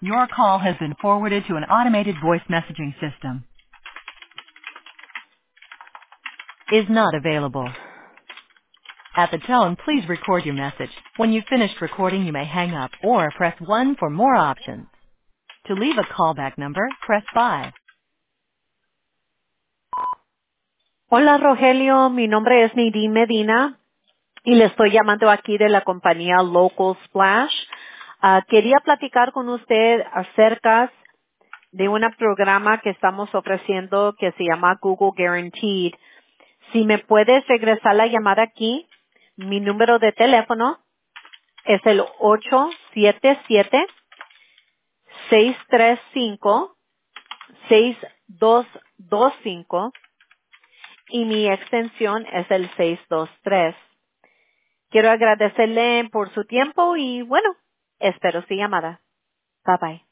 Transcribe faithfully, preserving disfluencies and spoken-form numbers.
Your call has been forwarded to an automated voice messaging system. Is not available. At the tone, please record your message. When you've finished recording, you may hang up or press one for more options. To leave a callback number, press five. Hola Rogelio, mi nombre es Nadine Medina y le estoy llamando aquí de la compañía Local Splash. Ah, quería platicar con usted acerca de un programa que estamos ofreciendo que se llama Google Guaranteed. Si me puedes regresar la llamada aquí, mi número de teléfono es el ocho siete siete, seis tres cinco, seis dos dos cinco y mi extensión es el seis dos tres. Quiero agradecerle por su tiempo y bueno, espero su llamada. Bye bye.